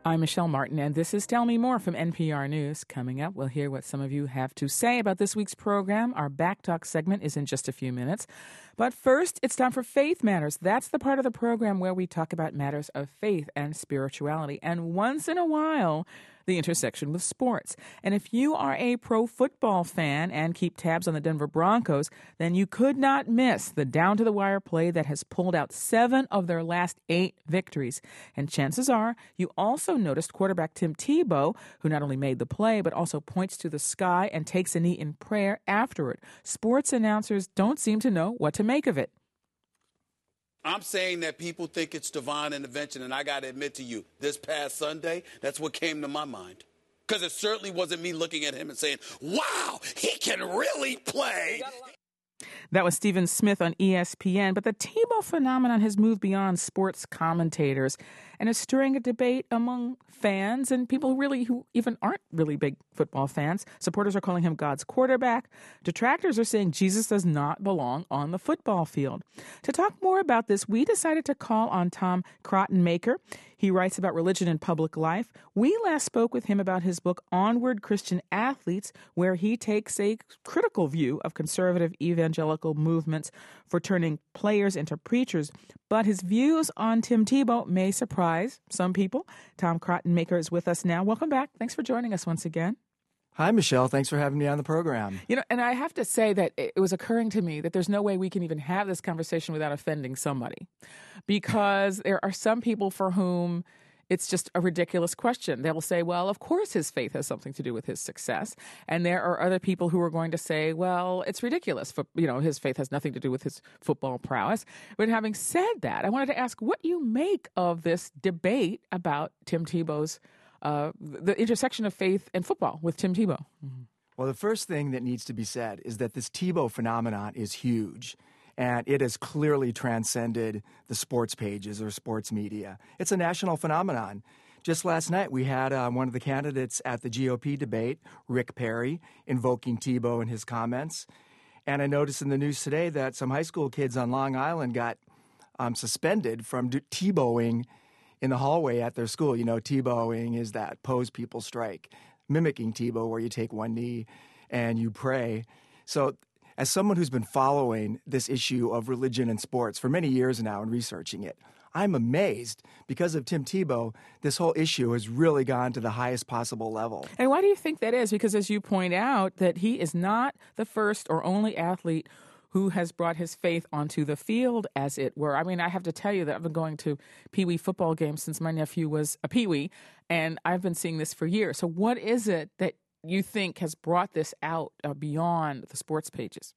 I'm Michelle Martin, and this is Tell Me More from NPR News. Coming up, we'll hear what some of you have to say about this week's program. Our Back Talk segment is in just a few minutes. But first, it's time for Faith Matters. That's the part of the program where we talk about matters of faith and spirituality, and once in a while, the intersection with sports. And if you are a pro football fan and keep tabs on the Denver Broncos, then you could not miss the down-to-the-wire play that has pulled out 7 of their last 8 victories. And chances are you also noticed quarterback Tim Tebow, who not only made the play but also points to the sky and takes a knee in prayer afterward. Sports announcers don't seem to know what to make of it. I'm saying that people think it's divine intervention, and I got to admit to you, this past Sunday, that's what came to my mind. Because it certainly wasn't me looking at him and saying, wow, he can really play. That was Stephen Smith on ESPN, but the Tebow phenomenon has moved beyond sports commentators and is stirring a debate among fans and people who even aren't really big football fans. Supporters are calling him God's quarterback. Detractors are saying Jesus does not belong on the football field. To talk more about this, we decided to call on Tom Krottenmaker. He writes about religion and public life. We last spoke with him about his book, Onward Christian Athletes, where he takes a critical view of conservative evangelical movements for turning players into preachers. But his views on Tim Tebow may surprise some people. Tom Krottenmaker is with us now. Welcome back. Thanks for joining us once again. Hi, Michelle. Thanks for having me on the program. And I have to say that it was occurring to me that there's no way we can even have this conversation without offending somebody, because there are some people for whom it's just a ridiculous question. They will say, well, of course his faith has something to do with his success. And there are other people who are going to say, well, it's ridiculous. His faith has nothing to do with his football prowess. But having said that, I wanted to ask what you make of this debate about Tim Tebow's the intersection of faith and football with Tim Tebow. Mm-hmm. Well, the first thing that needs to be said is that this Tebow phenomenon is huge, and it has clearly transcended the sports pages or sports media. It's a national phenomenon. Just last night, we had one of the candidates at the GOP debate, Rick Perry, invoking Tebow in his comments. And I noticed in the news today that some high school kids on Long Island got suspended from Tebowing in the hallway at their school. Tebowing is that pose people strike, mimicking Tebow where you take one knee and you pray. So as someone who's been following this issue of religion and sports for many years now and researching it, I'm amazed because of Tim Tebow, this whole issue has really gone to the highest possible level. And why do you think that is? Because as you point out, that he is not the first or only athlete who has brought his faith onto the field, as it were. I mean, I have to tell you that I've been going to Pee-wee football games since my nephew was a Pee-wee, and I've been seeing this for years. So what is it that you think has brought this out beyond the sports pages?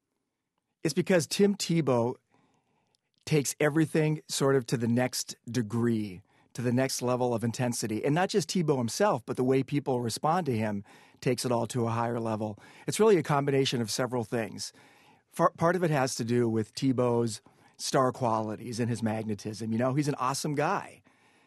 It's because Tim Tebow takes everything sort of to the next degree, to the next level of intensity. And not just Tebow himself, but the way people respond to him takes it all to a higher level. It's really a combination of several things. Part of it has to do with Tebow's star qualities and his magnetism. He's an awesome guy.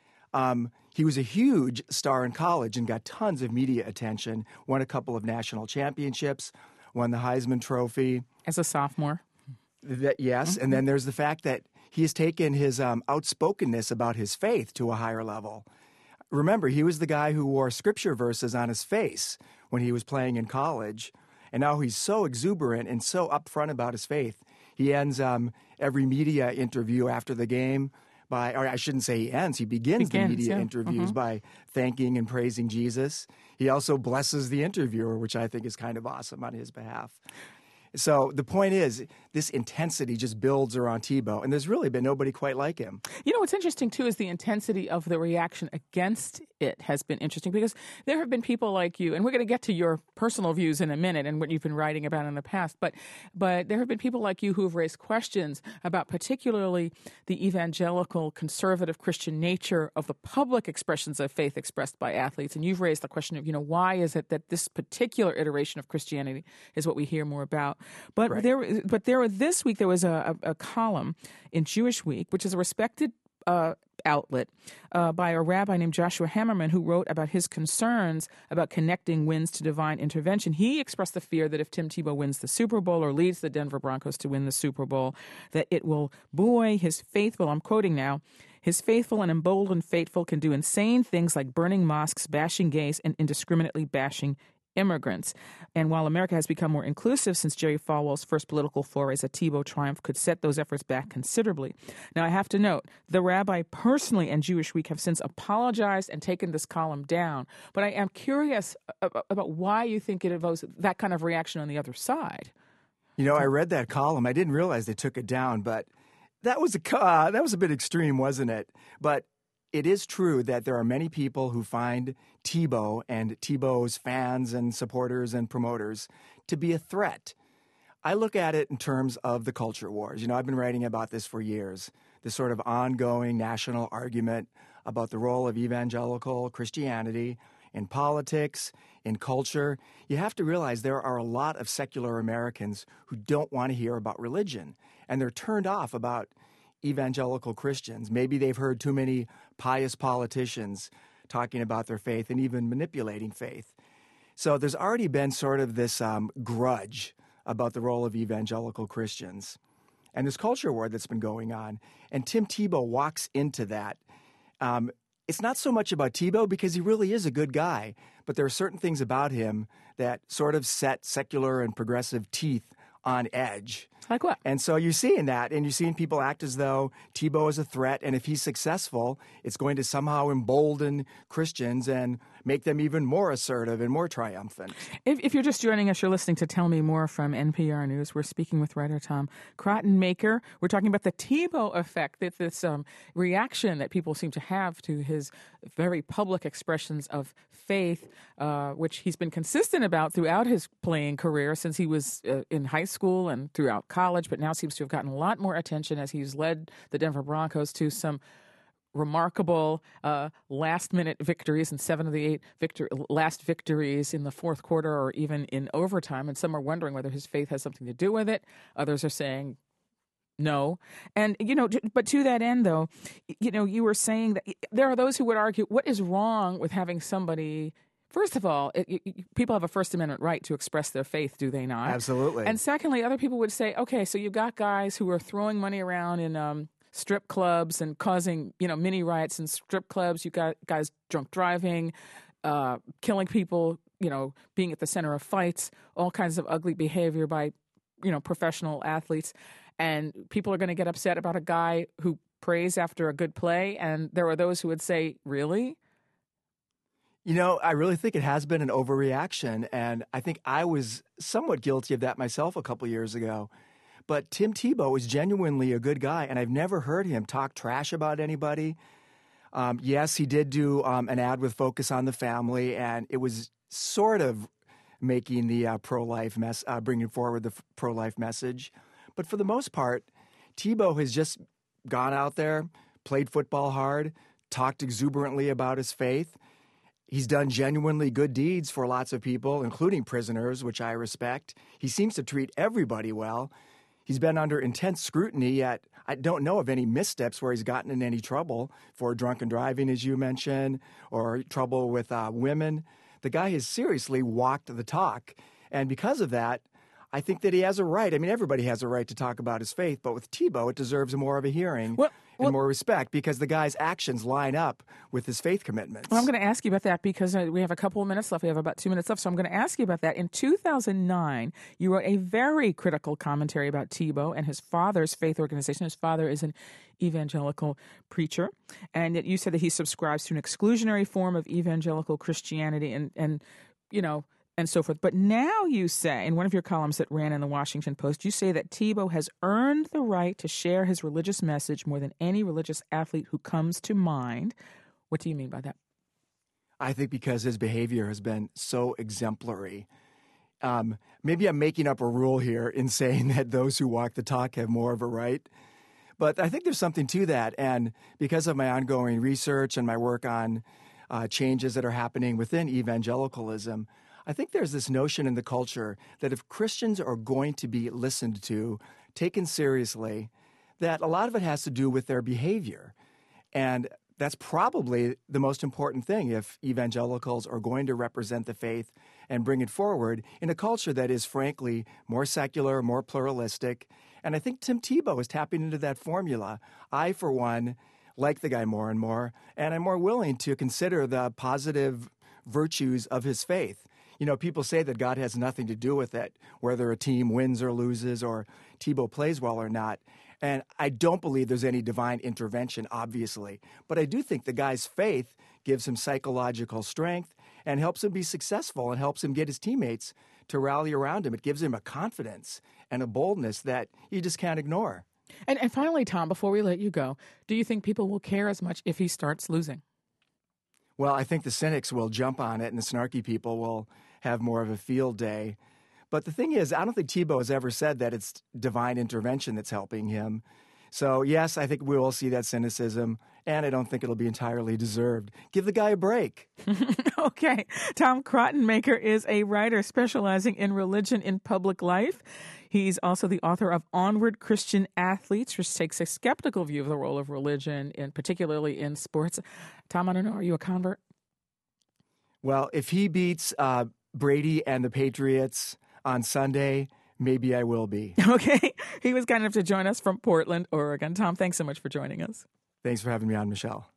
He was a huge star in college and got tons of media attention, won a couple of national championships, won the Heisman Trophy. As a sophomore. Yes, and then there's the fact that he has taken his outspokenness about his faith to a higher level. Remember, he was the guy who wore scripture verses on his face when he was playing in college. And now he's so exuberant and so upfront about his faith. He ends every media interview after the game he begins the media interviews by thanking and praising Jesus. He also blesses the interviewer, which I think is kind of awesome on his behalf. So the point is, this intensity just builds around Tebow, and there's really been nobody quite like him. What's interesting, too, is the intensity of the reaction against it has been interesting, because there have been people like you, and we're going to get to your personal views in a minute and what you've been writing about in the past, but there have been people like you who have raised questions about particularly the evangelical, conservative Christian nature of the public expressions of faith expressed by athletes, and you've raised the question of, why is it that this particular iteration of Christianity is what we hear more about? But right. This week there was a column in Jewish Week, which is a respected outlet by a rabbi named Joshua Hammerman, who wrote about his concerns about connecting wins to divine intervention. He expressed the fear that if Tim Tebow wins the Super Bowl or leads the Denver Broncos to win the Super Bowl, that it will buoy his faithful, I'm quoting now, His faithful and emboldened faithful can do insane things like burning mosques, bashing gays, and indiscriminately bashing immigrants. And while America has become more inclusive since Jerry Falwell's first political forays, a Tebow triumph could set those efforts back considerably. Now, I have to note, the rabbi personally and Jewish Week have since apologized and taken this column down. But I am curious about why you think it evokes that kind of reaction on the other side. You know, I read that column. I didn't realize they took it down, but that was a bit extreme, wasn't it? But it is true that there are many people who find Tebow and Tebow's fans and supporters and promoters to be a threat. I look at it in terms of the culture wars. You know, I've been writing about this for years, this sort of ongoing national argument about the role of evangelical Christianity in politics, in culture. You have to realize there are a lot of secular Americans who don't want to hear about religion, and they're turned off about evangelical Christians. Maybe they've heard too many pious politicians talking about their faith and even manipulating faith. So there's already been sort of this grudge about the role of evangelical Christians and this culture war that's been going on. And Tim Tebow walks into that. It's not so much about Tebow because he really is a good guy, but there are certain things about him that sort of set secular and progressive teeth on edge. Like what? And so you're seeing that, and you're seeing people act as though Tebow is a threat, and if he's successful, it's going to somehow embolden Christians and make them even more assertive and more triumphant. If you're just joining us, you're listening to Tell Me More from NPR News. We're speaking with writer Tom Cottonmaker. We're talking about the Tebow effect, that this reaction that people seem to have to his very public expressions of faith, which he's been consistent about throughout his playing career since he was in high school and throughout college, but now seems to have gotten a lot more attention as he's led the Denver Broncos to some remarkable last-minute victories, and 7 of the 8 last victories in the fourth quarter or even in overtime. And some are wondering whether his faith has something to do with it. Others are saying no. And, you know, but to that end, though, you know, you were saying that there are those who would argue, what is wrong with having somebody... First of all, people have a First Amendment right to express their faith, do they not? Absolutely. And secondly, other people would say, okay, so you've got guys who are throwing money around in strip clubs and causing, you know, mini riots in strip clubs. You've got guys drunk driving, killing people, you know, being at the center of fights, all kinds of ugly behavior by, you know, professional athletes. And people are going to get upset about a guy who prays after a good play. And there are those who would say, really? You know, I really think it has been an overreaction, and I think I was somewhat guilty of that myself a couple years ago. But Tim Tebow is genuinely a good guy, and I've never heard him talk trash about anybody. Yes, he did do an ad with Focus on the Family, and it was sort of making the pro-life bringing forward the pro-life message. But for the most part, Tebow has just gone out there, played football hard, talked exuberantly about his faith. He's done genuinely good deeds for lots of people, including prisoners, which I respect. He seems to treat everybody well. He's been under intense scrutiny, yet I don't know of any missteps where he's gotten in any trouble for drunken driving, as you mentioned, or trouble with women. The guy has seriously walked the talk. And because of that, I think that he has a right. I mean, everybody has a right to talk about his faith, but with Tebow, it deserves more of a hearing and more respect because the guy's actions line up with his faith commitments. Well, I'm going to ask you about that because we have a couple of minutes left. We have about 2 minutes left, so I'm going to ask you about that. In 2009, you wrote a very critical commentary about Tebow and his father's faith organization. His father is an evangelical preacher, and yet you said that he subscribes to an exclusionary form of evangelical Christianity and you know, and so forth. But now you say, in one of your columns that ran in the Washington Post, you say that Tebow has earned the right to share his religious message more than any religious athlete who comes to mind. What do you mean by that? I think because his behavior has been so exemplary. Maybe I'm making up a rule here in saying that those who walk the talk have more of a right. But I think there's something to that. And because of my ongoing research and my work on changes that are happening within evangelicalism, I think there's this notion in the culture that if Christians are going to be listened to, taken seriously, that a lot of it has to do with their behavior. And that's probably the most important thing if evangelicals are going to represent the faith and bring it forward in a culture that is, frankly, more secular, more pluralistic. And I think Tim Tebow is tapping into that formula. I, for one, like the guy more and more, and I'm more willing to consider the positive virtues of his faith. You know, people say that God has nothing to do with it, whether a team wins or loses or Tebow plays well or not. And I don't believe there's any divine intervention, obviously. But I do think the guy's faith gives him psychological strength and helps him be successful and helps him get his teammates to rally around him. It gives him a confidence and a boldness that you just can't ignore. And finally, Tom, before we let you go, do you think people will care as much if he starts losing? Well, I think the cynics will jump on it and the snarky people will have more of a field day. But the thing is, I don't think Tebow has ever said that it's divine intervention that's helping him. So, yes, I think we will see that cynicism, and I don't think it'll be entirely deserved. Give the guy a break. Okay. Tom Krottenmaker is a writer specializing in religion in public life. He's also the author of Onward Christian Athletes, which takes a skeptical view of the role of religion, and particularly in sports. Tom, I don't know, are you a convert? Well, if he beats Brady and the Patriots on Sunday, maybe I will be. Okay. He was kind enough to join us from Portland, Oregon. Tom, thanks so much for joining us. Thanks for having me on, Michelle.